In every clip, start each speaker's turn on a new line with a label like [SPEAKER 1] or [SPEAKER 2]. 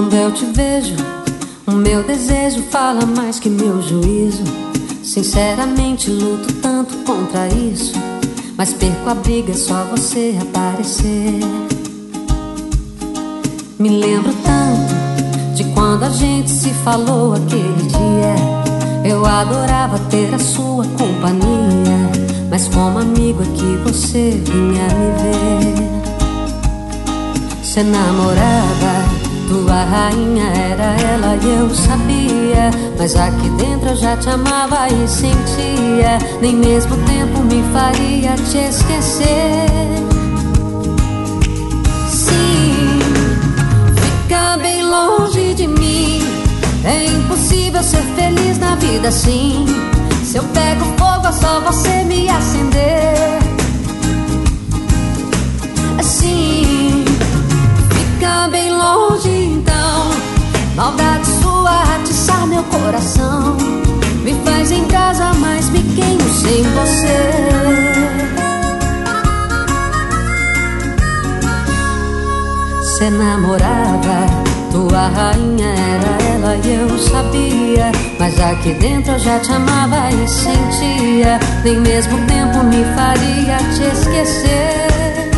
[SPEAKER 1] Quando eu te vejo, o meu desejo fala mais que meu juízo. Sinceramente luto tanto contra isso, mas perco a briga, é só você aparecer. Me lembro tanto de quando a gente se falou aquele dia. Eu adorava ter a sua companhia, mas como amigo é que você vinha me ver. Cê namorava, tua rainha era ela e eu sabia, mas aqui dentro eu já te amava e sentia. Nem mesmo o tempo me faria te esquecer. Sim, fica bem longe de mim. É impossível ser feliz na vida assim. Se eu pego fogo é só você me acender. Assim, fica bem longe então. Maldade sua atiçar meu coração. Me faz em casa, mas me queimo sem você. Cê namorava, tua rainha era ela e eu sabia, mas aqui dentro eu já te amava e sentia. Nem mesmo o tempo me faria te esquecer.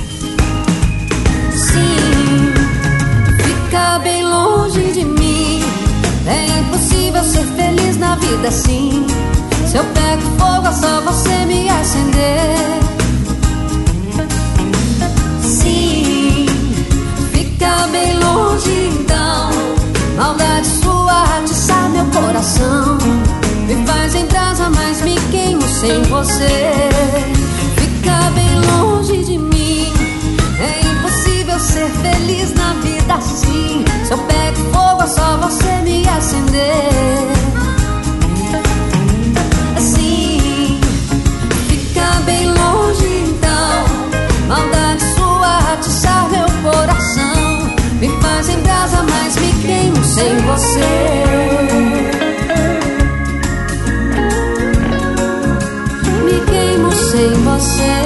[SPEAKER 1] Sim, fica bem longe de mim. É impossível ser feliz na vida assim. Se eu pego fogo é só você me acender. Sim, fica bem longe então. Maldade sua atiçar meu coração. Me faz em brasa, mas me queimo sem você. Fica bem longe de mim. É impossível ser feliz na vida assim. Se eu pego fogo é só você me acender. Assim, fica bem longe então. Maldade sua atiçar meu coração. Me faz em brasa, mas me queimo sem você. Me queimo sem você.